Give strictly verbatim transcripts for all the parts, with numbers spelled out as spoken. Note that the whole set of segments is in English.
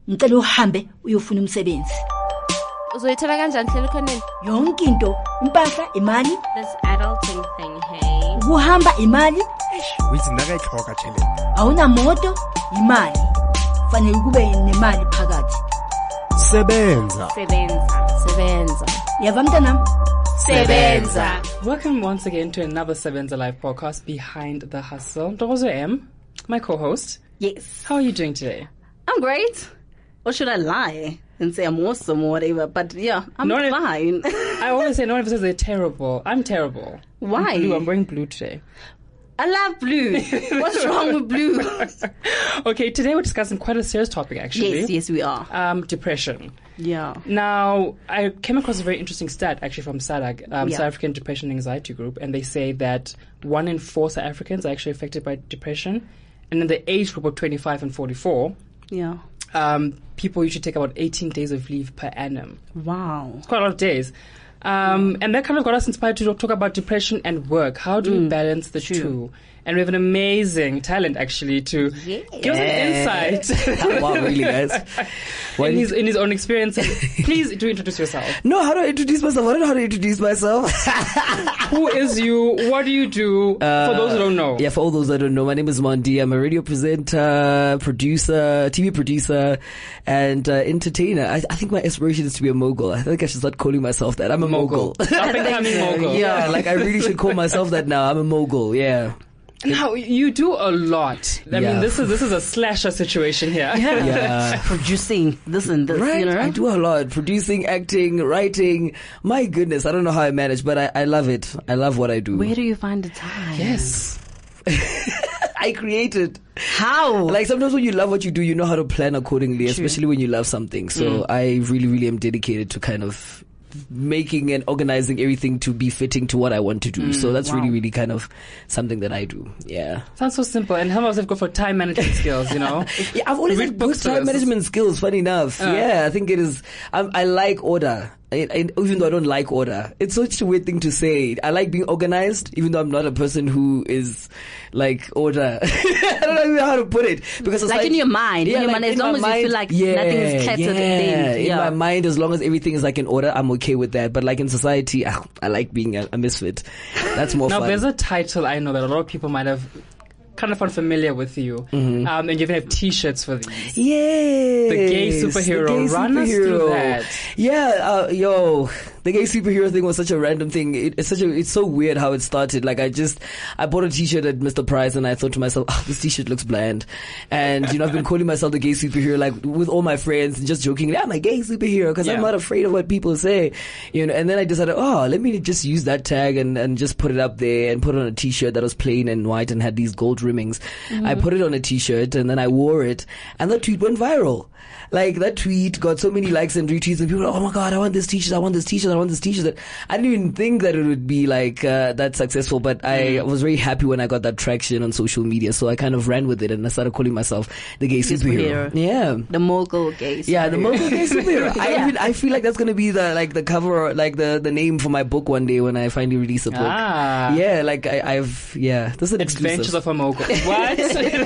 ngicela uhambe uyofuna umsebenzi. Uzoyithola kanjani hlelo khoneni? Yonke into, impahla, imali, This adulting thing, hey. ukuhamba imali, Withi nakayihloka theleni. awuna moto, imali. Fanele kube nemali phakathi. Sebenza. Sebenza. Sebenza. Yava mntanami? Sebenza. Welcome once again to another Sebenza Live podcast, Behind the Hustle. Ntokozo M, my co-host. Yes. How are you doing today? I'm great. Or should I lie and say I'm awesome or whatever? But yeah, I'm No, no. fine. I always say no one ever says they're terrible. I'm terrible. Why? I'm blue. I'm wearing blue today. I love blue. What's wrong with blue? Okay, today we're discussing quite a serious topic, actually. Yes, yes, we are. Um, depression. Yeah. Now, I came across a very interesting stat, actually, from S A D A G, um, Yeah. South African Depression and Anxiety Group, and they say that one in four South Africans are actually affected by depression, and in the age group of twenty-five and forty-four, Yeah. um, people usually take about eighteen days of leave per annum. Wow. It's quite a lot of days. Um, and that kind of got us inspired to talk about depression and work. How do we balance the two? And we have an amazing talent, actually, to give us an insight Wow, really, guys? Why in, did- his, in his own experience. Please do introduce yourself. No, how do I introduce myself? I don't know how to introduce myself. Who is you? What do you do? For those who don't know. Yeah, for all those that don't know, my name is Mondi. I'm a radio presenter, producer, T V producer, and uh, entertainer. I, I think my aspiration is to be a mogul. I think I should start calling myself that. I'm a mogul. Up and coming mogul. Yeah, like I really should call myself that now. I'm a mogul, yeah. Now, you do a lot. I Yeah. mean, this is this is a slasher situation here. Yeah. Yeah. Producing this and this, Right, you know? I do a lot. Producing, acting, writing. My goodness, I don't know how I manage, but I, I love it. I love what I do. Where do you find the time? Yes. I create it. How? Like sometimes when you love what you do, you know how to plan accordingly, especially when you love something. So I really, really am dedicated to kind of making and organizing everything to be fitting to what I want to do. So that's really, really kind of something that I do. Yeah. Sounds so simple. And how about if go for time management skills, you know? Yeah, I've always Read had books good to time us. management skills, funny enough. Uh. Yeah, I think it is. I, I like order. I, I, even though I don't like order. It's such a weird thing to say. I like being organized, even though I'm not a person who is like order. I don't even know how to put it. Because it's Like in your mind, in your mind, as in long my as you feel like yeah, nothing is cluttered, yeah. then, In yeah. my mind, as long as everything is like in order, I'm okay with that. But like in society, ah, I like being a, a misfit. That's more Now, fun. there's a title I know that a lot of people might have kind of unfamiliar with you. Mm-hmm. Um, and you even have T-shirts for these. Yes, The gay superhero. the gay Run us through superhero. that. Yeah, uh, yo, the gay superhero thing was such a random thing. It, it's such a, it's so weird how it started. Like I just, I bought a t-shirt at Mister Price and I thought to myself, oh, this t-shirt looks bland. And, you know, I've been calling myself the gay superhero, like with all my friends, just jokingly, I'm a gay superhero because Yeah. I'm not afraid of what people say, you know. And then I decided, oh, let me just use that tag and, and just put it up there and put on a t-shirt that was plain and white and had these gold rimmings. I put it on a t-shirt and then I wore it and that tweet went viral. Like that tweet got so many likes and retweets and people were like, oh my God, I want this t-shirt, I want this t-shirt, I want this t-shirt. I didn't even think that it would be like uh, that successful, but I was very happy when I got that traction on social media. So I kind of ran with it and I started calling myself the gay superhero. superhero. Yeah. The mogul gays. Yeah, the mogul gay superhero. I, even, I feel like that's gonna be the like the cover, like the, the name for my book one day when I finally release a book. Ah. Yeah, like I, I've yeah, this is an Adventures exclusive. of a mogul. What?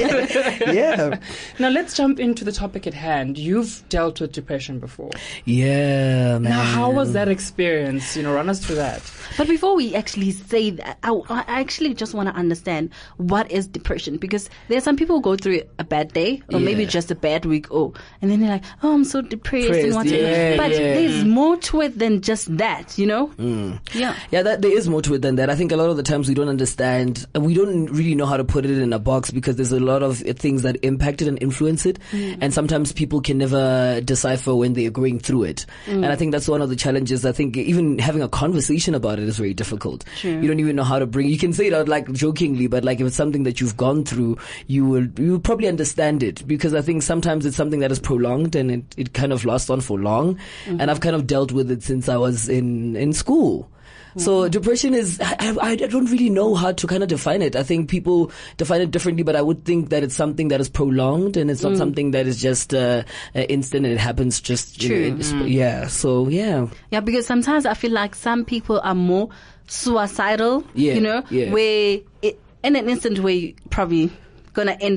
Yeah, Now, let's jump into the topic at hand. You've dealt with depression before. yeah, man. Now, how was that experience? You know, run us through that. But before we actually say that, I, I actually just want to understand what is depression, because there's some people who go through a bad day or maybe Yeah. just a bad week, oh, and then they're like, oh, I'm so depressed and Depressed, whatever. yeah, but yeah. there's more to it than just that, you know? Yeah. Yeah, that, there is more to it than that. I think a lot of the times we don't understand, and we don't really know how to put it in a box because there's a lot of uh, things that impact it and influence it. And sometimes people can never decipher when they're going through it. And I think that's one of the challenges. I think even having a conversation about it is very difficult. You don't even know how to bring, you can say it out like jokingly, but like if it's something that you've gone through, you will, you will probably understand it, because I think sometimes it's something that is prolonged and it, it kind of lasts on for long. And I've kind of dealt with it since I was in, in school. So depression is, I, I, I don't really know how to kind of define it. I think people define it differently, but I would think that it's something that is prolonged and it's not something that is just uh, uh, instant and it happens just, you know, in- True. yeah. So yeah. Yeah, because sometimes I feel like some people are more suicidal, Yeah, you know, yeah. where it, in an instant where you probably gonna end up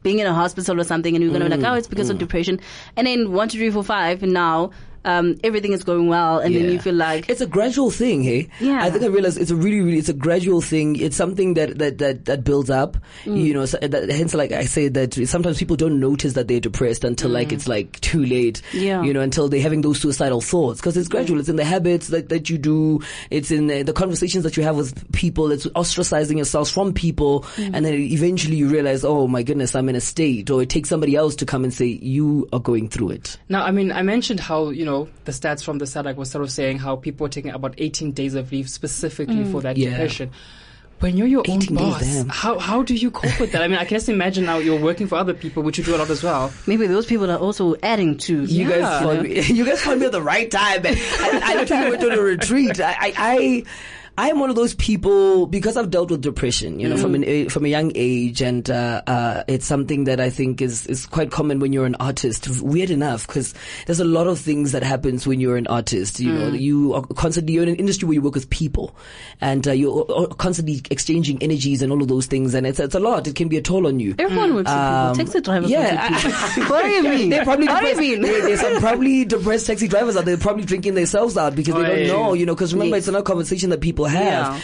being in a hospital or something, and you're going to be like, oh, it's because of depression. And then one, two, three, four, five, and now um, everything is going well, and Yeah. then you feel like It's a gradual thing, hey? Yeah. I think I realized it's a really, really, it's a gradual thing. It's something that, that, that, that builds up, you know, so that, hence like I say that sometimes people don't notice that they're depressed until like it's like too late, Yeah. you know, until they're having those suicidal thoughts. Cause it's gradual. It's in the habits that, that you do. It's in the, the conversations that you have with people. It's ostracizing yourselves from people. And then eventually you realize, oh my goodness, I'm in a state, or it takes somebody else to come and say, you are going through it. Now, I mean, I mentioned how, you know, the stats from the SADC was sort of saying how people are taking about eighteen days of leave specifically for that Yeah. depression. When you're your own eighteen days, boss, damn. how how do you cope with that? I mean, I can just imagine now you're working for other people, which you do a lot as well. maybe those people are also adding to. You Yeah. guys found me. You guys found me at the right time. I, I literally went on a retreat. I, I, I, I am one of those people, because I've dealt with depression, you know, from an a- from a young age, and uh, uh, it's something that I think is is quite common when you're an artist. Weird enough, because there's a lot of things that happens when you're an artist. You know, you are constantly you're in an industry where you work with people, and uh, you're constantly exchanging energies and all of those things, and it's it's a lot. It can be a toll on you. Everyone works Um, with people. Taxi drivers yeah, work with people. What do you mean? They're probably What do you depressed. mean? There- There's some probably depressed taxi drivers out there, probably drinking themselves out because they Oi. don't know, you know, because remember, Yes. it's another conversation that people have. Yeah.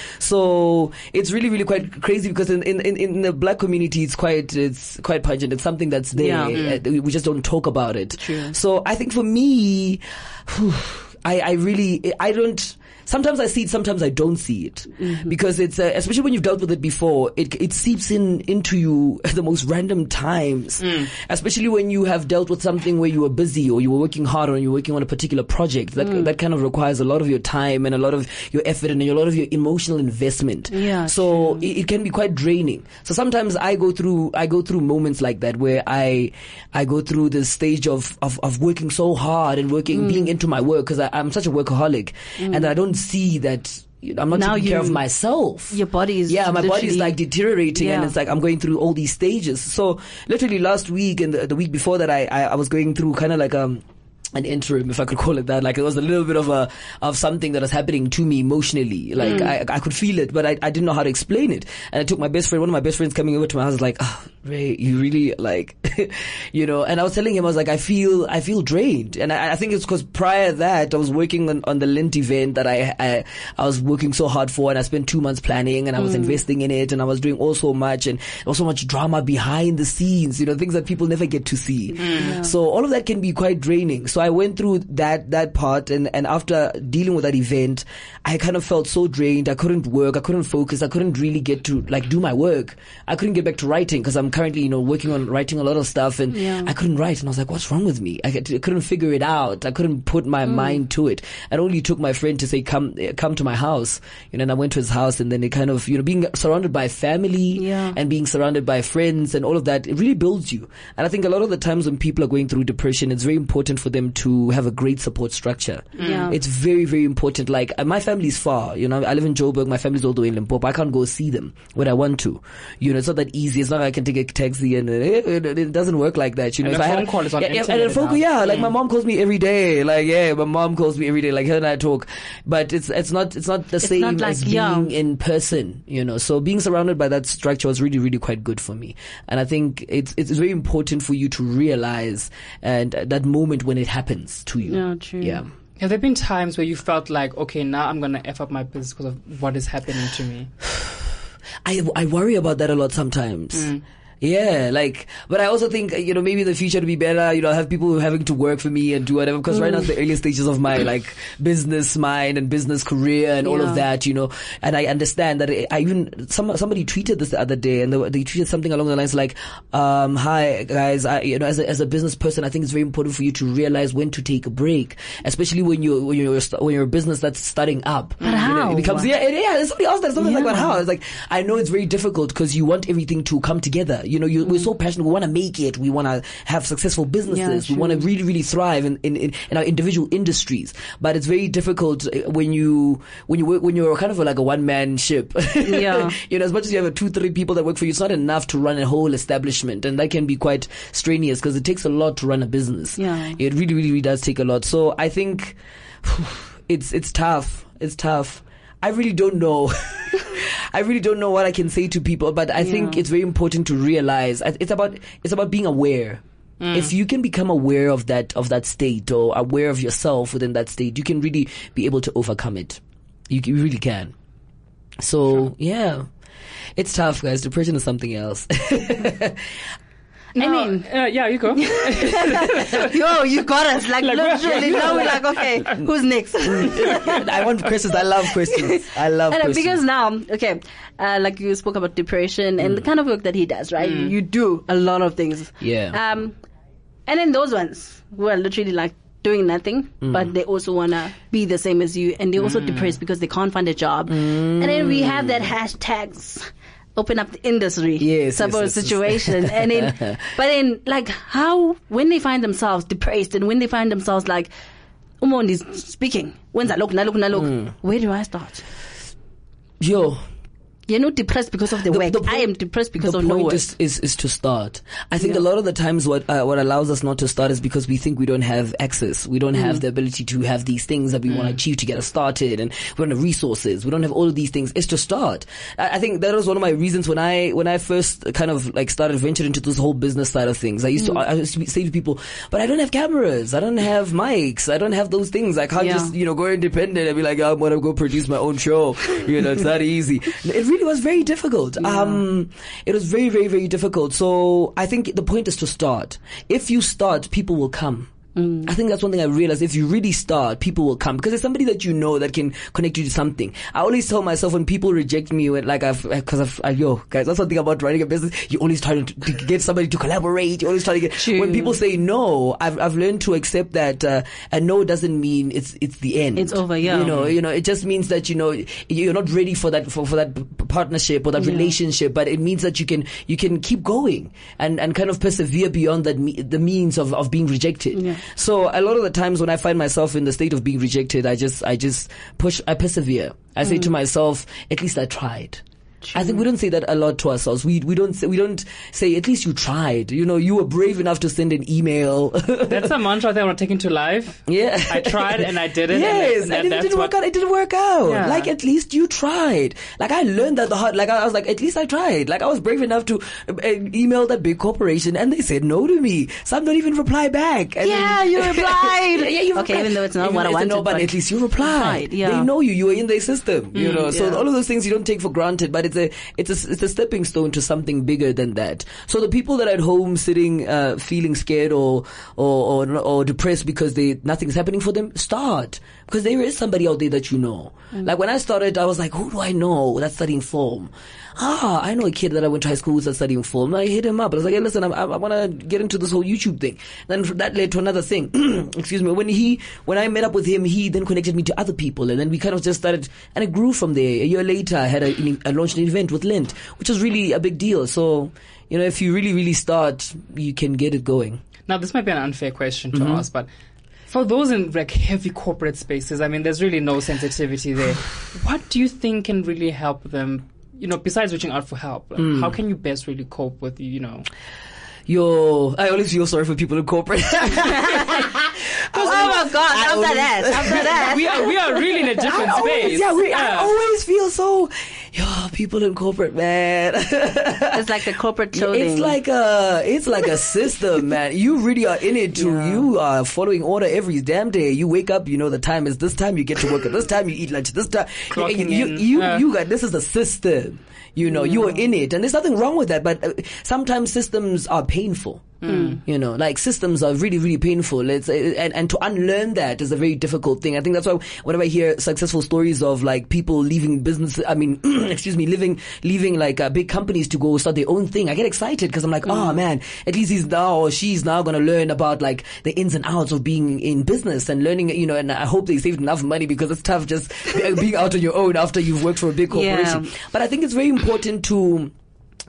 So it's really, really quite crazy because in, in, in, in the black community, it's quite, it's quite pungent. It's something that's there. Yeah. Uh, We just don't talk about it. True. So I think for me, whew, I, I really, I don't, sometimes I see it, sometimes I don't see it, because it's uh, especially when you've dealt with it before, it it seeps in into you at the most random times. Especially when you have dealt with something where you were busy or you were working hard or you were working on a particular project that that kind of requires a lot of your time and a lot of your effort and a lot of your emotional investment. Yeah, So it, it can be quite draining. So sometimes I go through I go through moments like that where I I go through this stage of of, of working so hard and working being into my work because I'm such a workaholic and I don't see that I'm not Now taking care you- of myself. Your body is Yeah, my body's literally- like deteriorating and Yeah. it's like I'm going through all these stages. So literally last week and the, the week before that I, I, I was going through kind of like um an interim, if I could call it that. Like it was a little bit of a of something that was happening to me emotionally. Like Mm. I I could feel it, but I, I didn't know how to explain it. And I took my best friend, one of my best friends coming over to my house, was like, oh, Ray, you really like, you know. And I was telling him, I was like, I feel I feel drained, and I, I think it's because prior to that I was working on, on the Lint event that I, I I was working so hard for, and I spent two months planning, and I was Mm. investing in it, and I was doing all so much, and there was so much drama behind the scenes, you know, things that people never get to see. So all of that can be quite draining. So I went through that that part, and and after dealing with that event, I kind of felt so drained. I couldn't work, I couldn't focus, I couldn't really get to like do my work. I couldn't get back to writing because I'm currently, you know, working on writing a lot of stuff, and Yeah. I couldn't write, and I was like, what's wrong with me? I, could- I couldn't figure it out. I couldn't put my mind to it. It only took my friend to say, come eh, come to my house, you know, and I went to his house, and then it kind of, you know, being surrounded by family Yeah. and being surrounded by friends and all of that, it really builds you. And I think a lot of the times when people are going through depression, it's very important for them to have a great support structure. Yeah. It's very, very important. Like uh, my family's far, you know, I live in Joburg, my family's all the way in Limpopo. I can't go see them when I want to. You know, it's not that easy. It's not like I can take a taxi and uh, it, it, it doesn't work like that. You know, And if a I phone had, call is on yeah, yeah, internet and a phone call, now. yeah, like my mom calls me every day. Like, yeah, my mom calls me every day. Like her and I talk, but it's, it's not, it's not the same not like as being young. in person, you know. So being surrounded by that structure was really, really quite good for me. And I think it's, it's very important for you to realize and uh, that moment when it happens to you. Yeah, true. Yeah. Have there been times where you felt like, okay, now I'm going to F up my business because of what is happening to me? I, I worry about that a lot sometimes. Yeah, like, but I also think, you know, maybe in the future to be better, you know, have people having to work for me and do whatever, because right now it's the early stages of my, like, business mind and business career and all Yeah. of that, you know, and I understand that I, I even, some, somebody tweeted this the other day, and they, they tweeted something along the lines like, um, hi guys, I, you know, as a, as a business person, I think it's very important for you to realize when to take a break, especially when you're, when you're, st- when you're a business that's starting up. But You know, how? it becomes, yeah, it, yeah, somebody asked that, something like, Yeah. but how? It's like, I know it's very difficult because you want everything to come together. You know, you, we're so passionate. We want to make it. We want to have successful businesses. Yeah, we want to true. really, really thrive in, in, in, in our individual industries. But it's very difficult uh, when you, when you work, when you're kind of like a one man ship. Yeah. You know, as much as you have a two, three people that work for you, it's not enough to run a whole establishment. And that can be quite strenuous because it takes a lot to run a business. Yeah. It really, really, really does take a lot. So I think it's, it's tough. It's tough. I really don't know. I really don't know what I can say to people, but I Yeah. think it's very important to realize I- it's about it's about being aware. If you can become aware of that of that state or aware of yourself within that state, you can really be able to overcome it. You, you really can. So yeah, it's tough, guys. Depression is something else. No, I mean, uh, yeah, you go. yo, you got us. Like, Like, literally, now we're like, okay, who's next? I want questions. I love questions. I love And, uh, questions. because now, okay, uh, like you spoke about depression and the kind of work that he does, right? You do a lot of things. Yeah. Um, and then those ones who are literally like doing nothing, but they also want to be the same as you, and they're also depressed because they can't find a job. And then we have that hashtags. Open up the industry Yes, type yes, of yes, yes. situation. And then, but then, like, how, when they find themselves depressed and when they find themselves like, Umondi is speaking, when's that look, na look, na look, where do I start? Yo, You're not depressed because of the, work. I am depressed because the of no point work. is, is is to start. I think Yeah. a lot of the times what uh, what allows us not to start is because we think we don't have access. We don't Mm. have the ability to have these things that we want to achieve to get us started, and we don't have resources. We don't have all of these things. It's to start. I, I think that was one of my reasons when I when I first kind of like started ventured into this whole business side of things. I used Mm. to I used to say to people, but I don't have cameras. I don't have mics. I don't have those things. I can't Yeah. just you know go independent and be like, I'm gonna go produce my own show. You know, it's not easy. It really was very difficult. Um, it was very, very, very difficult. So I think the point is to start. If you start, people will come. I think that's one thing I realized. If you really start, people will come because there's somebody that you know that can connect you to something. I always tell myself when people reject me, when, like I've, because I've, I, yo, guys, that's something about running a business. You always try to, to get somebody to collaborate. You always try to get, True. when people say no, I've, I've learned to accept that, uh, a no doesn't mean it's, it's the end. It's over, yeah. You know, you know, it just means that, you know, you're not ready for that, for, for that p- partnership or that Yeah. relationship, but it means that you can, you can keep going and, and kind of persevere beyond that, me, the means of, of being rejected. Yeah. So a lot of the times when I find myself in the state of being rejected, I just, I just push, I persevere. I say to myself, at least I tried. I think we don't say that a lot to ourselves. We we don't say, we don't say at least you tried. You know, you were brave enough to send an email. That's a mantra that I want to take into life. Yeah, I tried and I did it. Yes, and, and, and it that's didn't what, work out. It didn't work out. Yeah. Like at least you tried. Like I learned that the hard. Like I was like, at least I tried. Like I was brave enough to uh, email that big corporation, and they said no to me. Some don't even reply back. And Yeah, you replied. yeah, yeah, you Okay, replied. even though it's not Even what I though it's wanted, no, but, but at least you replied. replied, yeah. They know you. You were in their system. You know, so yeah. all of those things you don't take for granted. But it's a it's a it's a stepping stone to something bigger than that. So the people that are at home sitting, uh, feeling scared or or or, or depressed because they nothing's happening for them, start. Because there is somebody out there that you know. Mm. Like when I started, I was like, who do I know that's studying film? Ah, I know a kid that I went to high school that's studying film. I hit him up. I was like, hey, listen, I, I, I want to get into this whole YouTube thing. Then that led to another thing. Excuse me. When he, when I met up with him, he then connected me to other people, and then we kind of just started, and it grew from there. A year later, I had a, I launched an event with Lint, which was really a big deal. So, you know, if you really, really start, you can get it going. Now, this might be an unfair question to Mm-hmm. ask, but for those in like heavy corporate spaces, I mean, there's really no sensitivity there. What do you think can really help them? You know, besides reaching out for help, like, Mm. how can you best really cope with, you know? Yo, I always feel sorry for people in corporate. Oh my God! I After always- that, after that, we are we are really in a different I always, space. yeah, we, I always feel so, yo, people in corporate, man. it's like the corporate clothing. It's like a, it's like a system, man. You really are in it too. Yeah. You are following order every damn day. You wake up, you know the time is this time. You get to work at this time. You eat lunch this time. Clocking you, in. you, Uh. you got this is the system. You know, you are in it, and there's nothing wrong with that. But uh, sometimes systems are painful. Mm. You know, like systems are really, really painful. It's, uh, and, and to unlearn that is a very difficult thing. I think that's why whenever I hear successful stories of like people leaving business, I mean, excuse me, leaving, leaving like uh, big companies to go start their own thing, I get excited because I'm like, mm. oh man, at least he's now or she's now going to learn about like the ins and outs of being in business and learning, you know, and I hope they saved enough money because it's tough just being out on your own after you've worked for a big corporation. Yeah. But I think it's very important to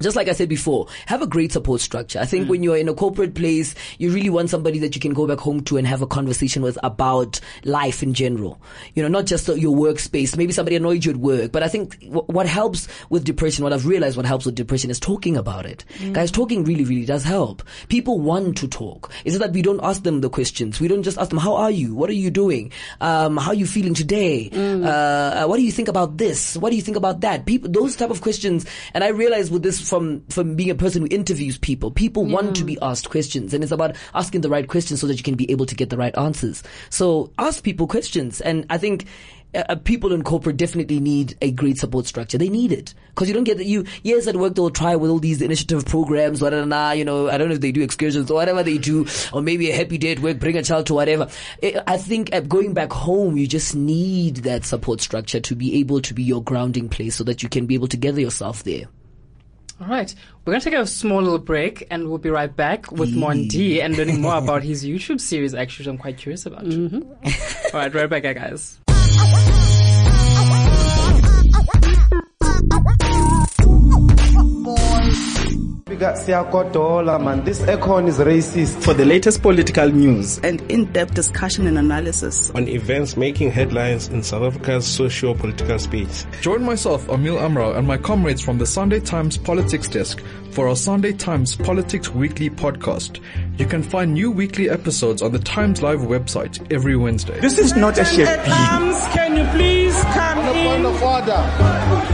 just like I said before, have a great support structure. I think mm. when you're in a corporate place, you really want somebody that you can go back home to and have a conversation with about life in general. You know, not just your workspace. Maybe somebody annoyed you at work. But I think w- what helps with depression, what I've realized what helps with depression is talking about it. Mm. Guys, talking really, really does help. People want to talk. It's that we don't ask them the questions. We don't just ask them, how are you? What are you doing? Um, how are you feeling today? Mm. Uh, what do you think about this? What do you think about that? People, those type of questions. And I realized with this from, from being a person who interviews people, people yeah. want to be asked questions, and it's about asking the right questions so that you can be able to get the right answers. So ask people questions. And I think Uh, people in corporate definitely need a great support structure. They need it. Cause you don't get, you, yes, at work they'll try with all these initiative programs, whatever, you know, I don't know if they do excursions or whatever they do, or maybe a happy day at work, bring a child to whatever. I think at going back home, you just need that support structure to be able to be your grounding place so that you can be able to gather yourself there. All right. We're going to take a small little break and we'll be right back with yeah. Mondi and learning more about his YouTube series, actually, which I'm quite curious about. Mm-hmm. All right. Right back, guys. We got Siakotola, man. This econ is racist. For the latest political news and in-depth discussion and analysis on events making headlines in South Africa's socio-political space. Join myself, Emil Amrao, and my comrades from the Sunday Times Politics Desk for our Sunday Times Politics Weekly podcast. You can find new weekly episodes on the Times Live website every Wednesday. This is not a shit. Can you please come on in? On the point of order.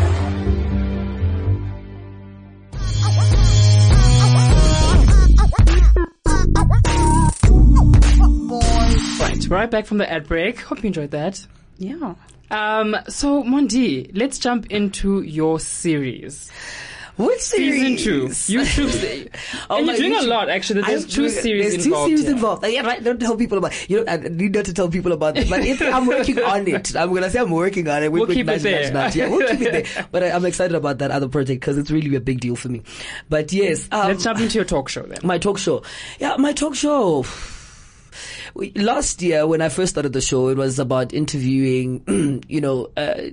Right, right back from the ad break. Hope you enjoyed that. Yeah. Um, so, Mondi, let's jump into your series. What series? Season two. YouTube. oh, and you're doing YouTube. a lot, actually. There's I'm two doing, series there's involved. There's two series here. involved. Yeah, right. Don't tell people about. You know, I need not to tell people about it. But if I'm working on it. I'm gonna say I'm working on it. We'll, we'll keep it there. Match, yeah, we'll keep it there. But I, I'm excited about that other project because it's really a big deal for me. But yes, um, let's jump into your talk show then. My talk show. Yeah, my talk show. Last year, when I first started the show, it was about interviewing, you know, uh,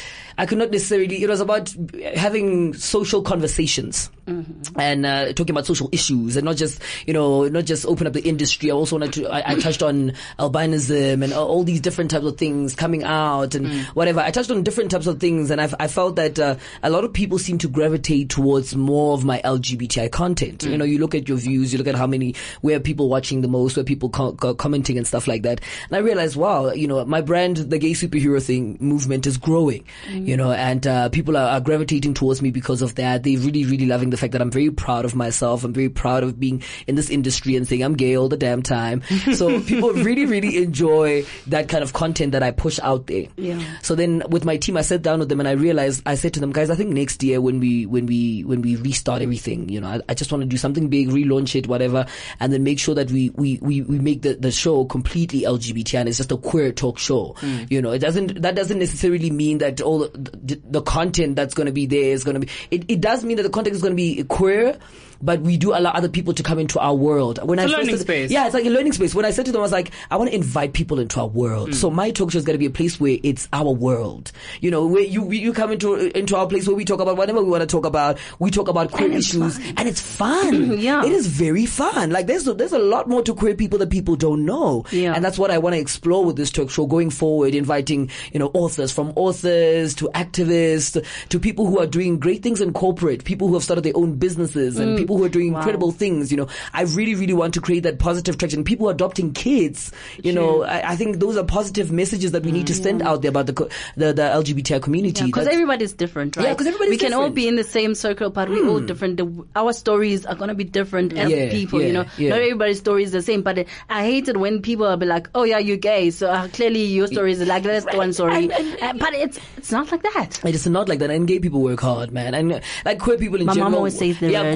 I could not necessarily, it was about having social conversations mm-hmm. and uh, talking about social issues and not just, you know, not just open up the industry. I also wanted to, I, I touched on albinism and all these different types of things coming out and mm. whatever. I touched on different types of things, and I've, I felt that uh, a lot of people seem to gravitate towards more of my L G B T I content. Mm. You know, you look at your views, you look at how many, where people watching the most, where people co- co- commenting and stuff like that. And I realized, wow, you know, my brand, the gay superhero thing movement is growing. Mm. You know, and uh, people are, are gravitating towards me because of that. They're really, really loving the fact that I'm very proud of myself. I'm very proud of being in this industry and saying I'm gay all the damn time. So people really, really enjoy that kind of content that I push out there. Yeah. So then with my team, I sat down with them and I realized, I said to them, guys, I think next year when we, when we, when we restart everything, you know, I, I just want to do something big, relaunch it, whatever, and then make sure that we, we, we, we make the, the show completely L G B T and it's just a queer talk show. Mm. You know, it doesn't, that doesn't necessarily mean that all the, the content that's going to be there is going to be, it, it does mean that the content is going to be queer, but we do allow other people to come into our world. When it's I a learning started, space. Yeah, it's like a learning space. When I said to them, I was like, I want to invite people into our world. Mm. So my talk show is going to be a place where it's our world. You know, where you you come into into our place where we talk about whatever we want to talk about. We talk about queer and issues, fun. And it's fun. Yeah, it is very fun. Like there's a, there's a lot more to queer people that people don't know. Yeah, and that's what I want to explore with this talk show going forward. Inviting you know authors, from authors to activists to people who are doing great things in corporate, people who have started their own businesses, and mm. people who are doing wow. incredible things. You know, I really, really want to create that positive traction. People adopting kids, you True. know, I, I think those are positive messages that we need to send out there about the the, the L G B T I community. Because yeah, everybody's different, right? Yeah, because everybody's we can different. all be in the same circle, but we're mm. all different. The, our stories are going to be different as yeah, people, yeah, you know. Yeah. Not everybody's story is the same, but I hate it when people will be like, oh yeah, you're gay, so uh, clearly your story is like, that's the one story. And, and, uh, but it's it's not like that. It is not like that. And gay people work hard, man. And uh, like queer people in My general. mom always says the yeah, word. queer,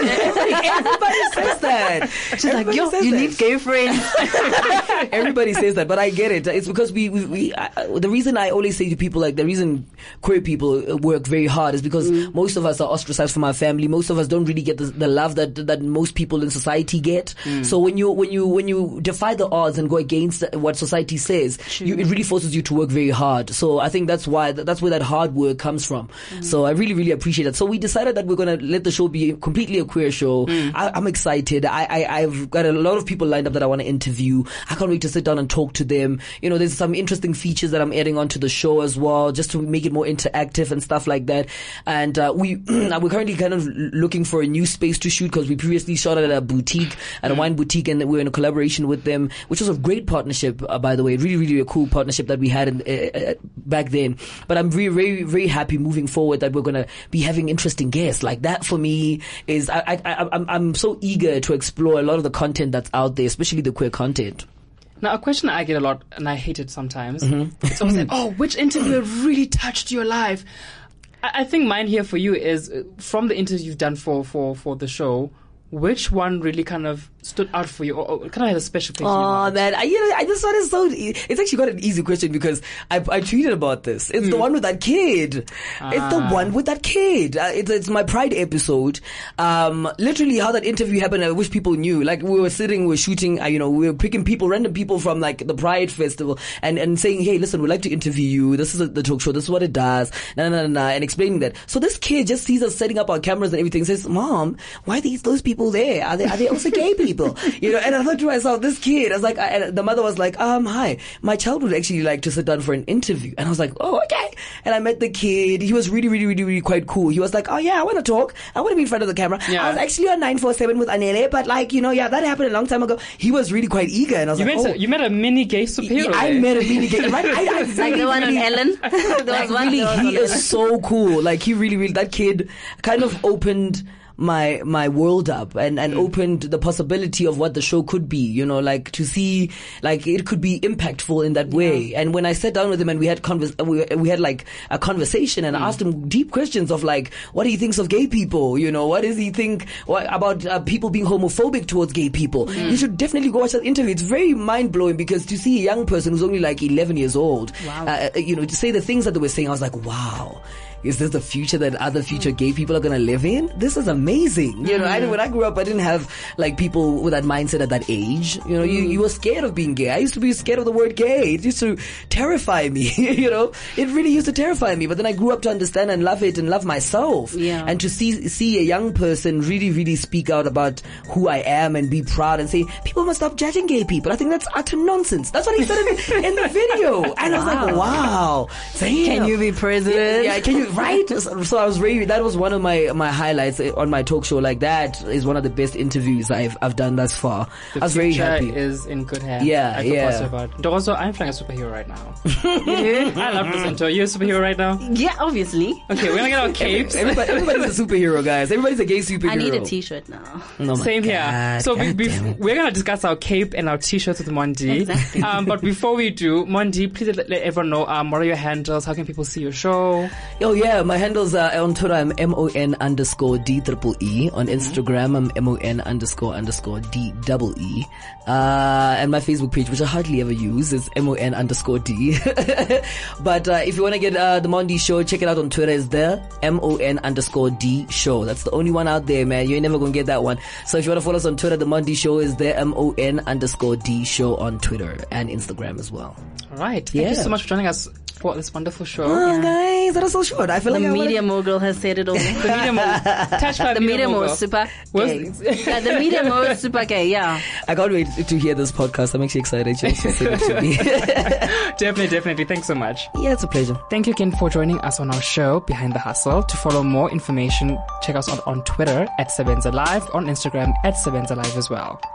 Everybody says that. She's like, yo, you that. need gay friends. Everybody says that, but I get it. It's because we, we, we I, the reason I always say to people, like, the reason queer people work very hard is because mm. most of us are ostracized from our family. Most of us don't really get the, the love that that most people in society get. Mm. So when you when you when you defy the odds and go against what society says, you, it really forces you to work very hard. So I think that's why that's where that hard work comes from. Mm. So I really really appreciate that. So we decided that we're gonna let the show be completely a queer show. Mm. I, I'm excited. I, I I've got a lot of people lined up that I want to interview. I can't wait to sit down and talk to them. You know, there's some interesting features that I'm adding onto the show as well, just to make it more interactive and stuff like that. And uh, we we're currently kind of looking for a new space to shoot because we previously shot at a boutique, at a wine boutique, and we're in a collaboration with them, which was a great partnership, uh, by the way. Really, really a cool partnership that we had in, uh, uh, back then. But I'm very, very, very happy moving forward that we're gonna be having interesting guests. Like that for me is I, I, I I'm I'm so eager to explore a lot of the content that's out there, especially the queer content. Now, a question I get a lot, and I hate it sometimes. Mm-hmm. Someone said, "Oh, which interview really touched your life?" I, I think mine here for you is uh, from the interviews you've done for for for the show. Which one really kind of stood out for you, or, or kind of had a special place? Oh man, I you know I just want to so it's actually got an easy question because I I tweeted about this. It's mm. the one with that kid. Ah. It's the one with that kid. Uh, it's it's my Pride episode. Um, literally how that interview happened. I wish people knew. Like we were sitting, we were shooting. Uh, you know, we were picking people, random people from like the Pride festival, and and saying, hey, listen, we'd like to interview you. This is a, the talk show. This is what it does. Nah, nah, nah, nah, and explaining that. So this kid just sees us setting up our cameras and everything. Says, Mom, why are these those people there? Are they, are they also gay people? You know, and I thought to myself, this kid, I was like, I, and the mother was like, um, hi, my child would actually like to sit down for an interview. And I was like, oh, okay. And I met the kid. He was really, really, really, really quite cool. He was like, oh yeah, I want to talk. I want to be in front of the camera. Yeah. I was actually on nine four seven with Anele, but like, you know, yeah, that happened a long time ago. He was really quite eager. And I was you like, met oh. A, you met a mini gay superhero. Yeah, I met a mini gay, right? I, I like really, the one really, on Ellen. Like really, he is Ellen. So cool. Like he really, really, that kid kind of opened my my world up and and mm. opened the possibility of what the show could be, you know, like to see like it could be impactful in that yeah. way. And when I sat down with him and we had convers we, we had like a conversation and mm. I asked him deep questions of like, what he thinks of gay people, you know, what does he think what, about uh, people being homophobic towards gay people. Mm. You should definitely go watch that interview. It's very mind blowing because to see a young person who's only like eleven years old, wow. uh, you know, to say the things that they were saying, I was like, wow. Is this the future that other future gay people are going to live in? This is amazing. You know, I, when I grew up, I didn't have like people with that mindset at that age. You know, you, you were scared of being gay. I used to be scared of the word gay. It used to terrify me. You know, it really used to terrify me. But then I grew up to understand and love it and love myself. Yeah. And to see, see a young person really, really speak out about who I am and be proud and say, people must stop judging gay people. I think that's utter nonsense. That's what he said in, in the video. And I was like, wow. Damn. Can you be president? Yeah, can you? Right? So I was really, that was one of my, my highlights on my talk show. Like that is one of the best interviews I've, I've done thus far. The I was very happy. Is in good hands. Yeah, I yeah. About. Also, I'm playing a superhero right now. I love this intro. You're a superhero right now? Yeah, obviously. Okay, we're gonna get our capes. Everybody, everybody's a superhero, guys. Everybody's a gay superhero. I need a t-shirt now. Oh Same God. here. So we, we, we're gonna discuss our cape and our t-shirts with Mondi. Exactly. Um, but before we do, Mondi, please let, let everyone know, um, what are your handles? How can people see your show? Oh yeah, my handles are on Twitter, I'm M O N underscore D triple E. On Instagram, I'm M O N underscore underscore D double E. Uh, and my Facebook page, which I hardly ever use, is M O N underscore D. But, uh, if you want to get, uh, the Mondi Show, check it out on Twitter. It's there, M O N underscore D Show. That's the only one out there, man. You ain't never gonna get that one. So if you want to follow us on Twitter, the Mondi Show is there, M O N underscore D Show on Twitter and Instagram as well. All right. Thank yeah. you so much for joining us for this wonderful show. Oh, yeah. Guys, that was so short. I feel the like the media wanna... mogul has said it all. The media mogul. Touched by the media mogul. Super gay. Yeah, the media mogul is super gay. Yeah. I can't wait to hear this podcast. I'm actually excited. Just to send it to me. Definitely, definitely. Thanks so much. Yeah, it's a pleasure. Thank you again for joining us on our show, Behind the Hustle. To follow more information, check us out on Twitter at Sebenza Live, on Instagram at Sebenza Live as well.